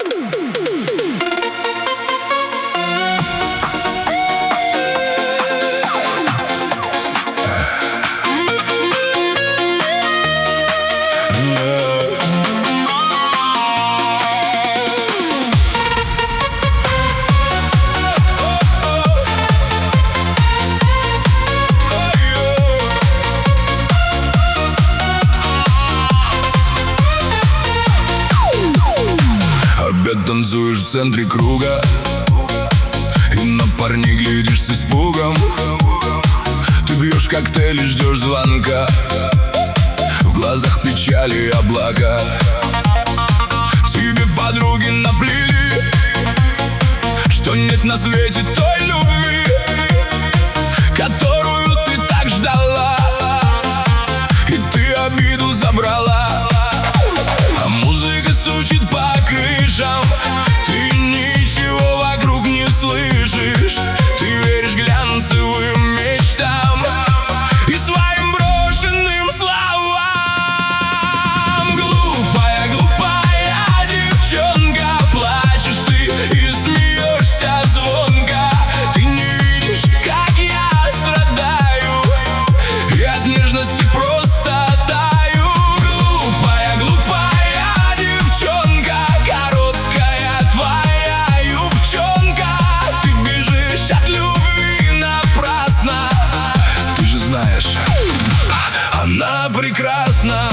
Танцуешь в центре круга, и на парней глядишь с испугом. Ты пьешь коктейль и ждешь звонка, в глазах печали и облака. Тебе подруги наплели, что нет на свете той любви, которую ты так ждала, и ты обиду забрала. А музыка стучит по крышам, ты ничего вокруг не слышишь. Ты веришь глянцевым мечтам и своим брошенным словам. Глупая, глупая девчонка, плачешь ты и смеешься звонко. Ты не видишь, как я страдаю, и от нежности просто таю. Глупая, глупая девчонка, короткая твоя юбчонка. Ты бежишь от любви напрасно. Ты же знаешь, она прекрасна.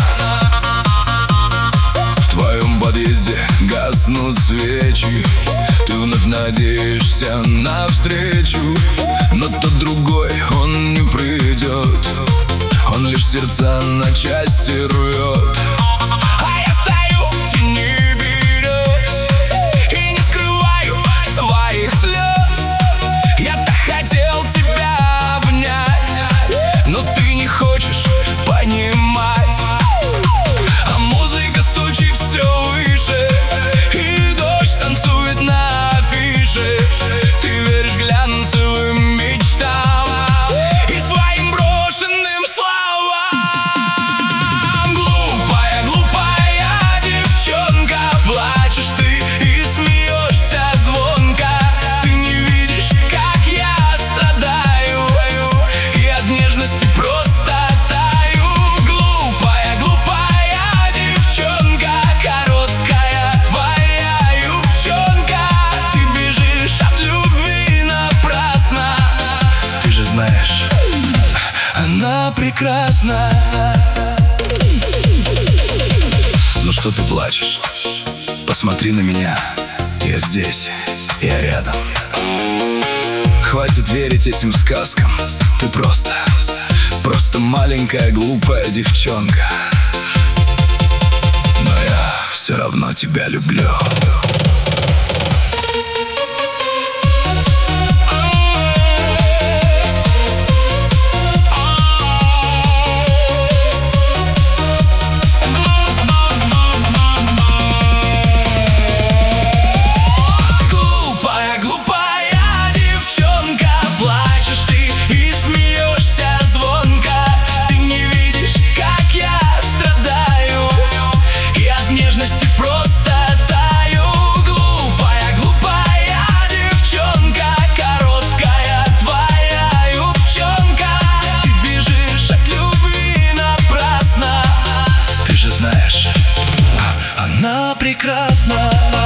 В твоем подъезде гаснут свечи, ты вновь надеешься на встречу, но тот другой, он не придет, он лишь сердца на части рвет. А я стою в тени берез и не скрываю своих слез. Я-то хотел тебя обнять, но ты не хочешь понимать. А музыка стучит все выше, и дождь танцует на афише. Ты веришь глянцевым мечтам и своим брошенным словам. Глупая, глупая девчонка, плачешь ты и смеешься звонко. Ты не видишь, как я страдаю, и от нежности просто таю. Глупая, глупая девчонка, короткая твоя юбчонка. Ты бежишь от любви напрасно. Ты же знаешь, она прекрасна. Ну что ты плачешь? Посмотри на меня, я здесь, я рядом. Хватит верить этим сказкам, ты просто маленькая глупая девчонка. Но я все равно тебя люблю. Глупая, глупая девчонка, плачешь ты и смеешься звонко. Ты не видишь, как я страдаю, и от нежности просто таю. Глупая, глупая девчонка, короткая твоя юбчонка. Ты бежишь от любви напрасно. Ты же знаешь, она прекрасна.